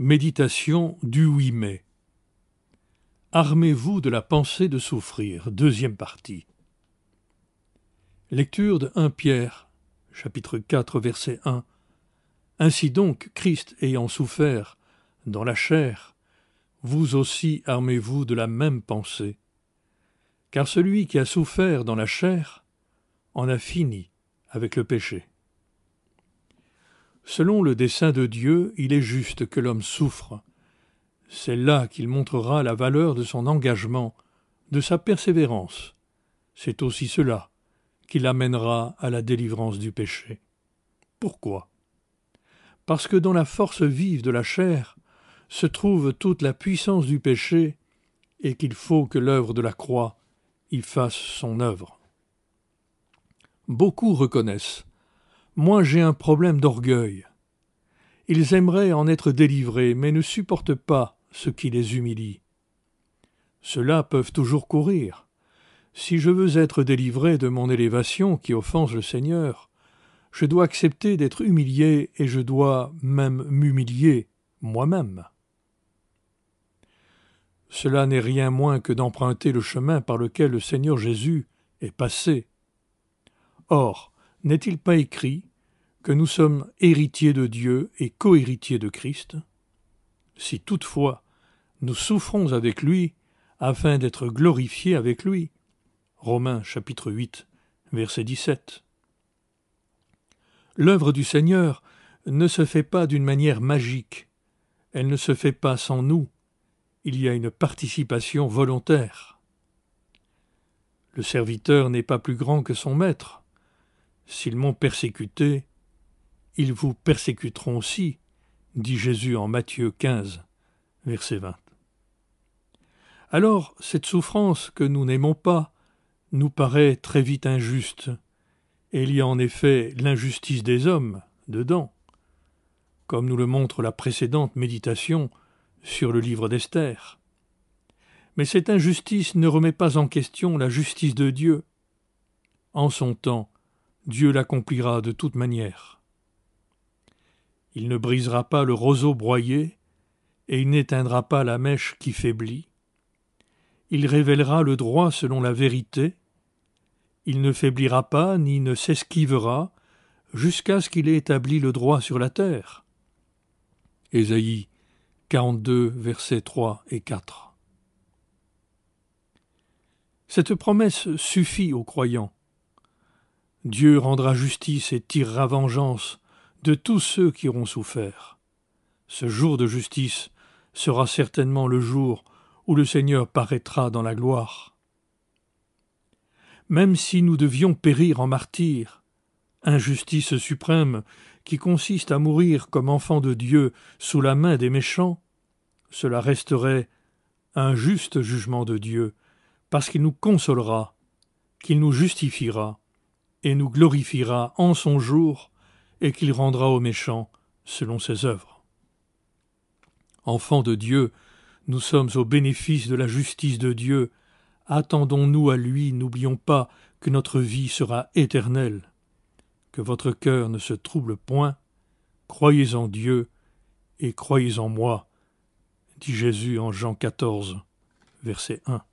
Méditation du 8 mai. Armez-vous de la pensée de souffrir. Deuxième partie. Lecture de 1 Pierre, chapitre 4, verset 1. Ainsi donc, Christ ayant souffert dans la chair, vous aussi armez-vous de la même pensée. Car celui qui a souffert dans la chair en a fini avec le péché. Selon le dessein de Dieu, il est juste que l'homme souffre. C'est là qu'il montrera la valeur de son engagement, de sa persévérance. C'est aussi cela qui l'amènera à la délivrance du péché. Pourquoi ? Parce que dans la force vive de la chair se trouve toute la puissance du péché et qu'il faut que l'œuvre de la croix y fasse son œuvre. Beaucoup reconnaissent « Moi j'ai un problème d'orgueil ». Ils aimeraient en être délivrés, mais ne supportent pas ce qui les humilie. Ceux-là peuvent toujours courir. Si je veux être délivré de mon élévation qui offense le Seigneur, je dois accepter d'être humilié et je dois même m'humilier moi-même. Cela n'est rien moins que d'emprunter le chemin par lequel le Seigneur Jésus est passé. Or, n'est-il pas écrit que nous sommes héritiers de Dieu et co-héritiers de Christ? Si toutefois nous souffrons avec lui, afin d'être glorifiés avec lui. Romains chapitre 8, verset 17. L'œuvre du Seigneur ne se fait pas d'une manière magique. Elle ne se fait pas sans nous. Il y a une participation volontaire. Le serviteur n'est pas plus grand que son maître. S'ils m'ont persécuté, ils vous persécuteront aussi, dit Jésus en Matthieu 15, verset 20. Alors, cette souffrance que nous n'aimons pas nous paraît très vite injuste, et il y a en effet l'injustice des hommes dedans, comme nous le montre la précédente méditation sur le livre d'Esther. Mais cette injustice ne remet pas en question la justice de Dieu. En son temps, Dieu l'accomplira de toute manière. Il ne brisera pas le roseau broyé, et il n'éteindra pas la mèche qui faiblit. Il révélera le droit selon la vérité. Il ne faiblira pas ni ne s'esquivera jusqu'à ce qu'il ait établi le droit sur la terre. Ésaïe 42, versets 3 et 4. Cette promesse suffit aux croyants. Dieu rendra justice et tirera vengeance de tous ceux qui auront souffert. Ce jour de justice sera certainement le jour où le Seigneur paraîtra dans la gloire. Même si nous devions périr en martyrs, injustice suprême qui consiste à mourir comme enfants de Dieu sous la main des méchants, cela resterait un juste jugement de Dieu, parce qu'il nous consolera, qu'il nous justifiera et nous glorifiera en son jour et qu'il rendra aux méchants selon ses œuvres. Enfants de Dieu, nous sommes au bénéfice de la justice de Dieu. Attendons-nous à lui, n'oublions pas que notre vie sera éternelle. Que votre cœur ne se trouble point. Croyez en Dieu et croyez en moi, dit Jésus en Jean 14, verset 1.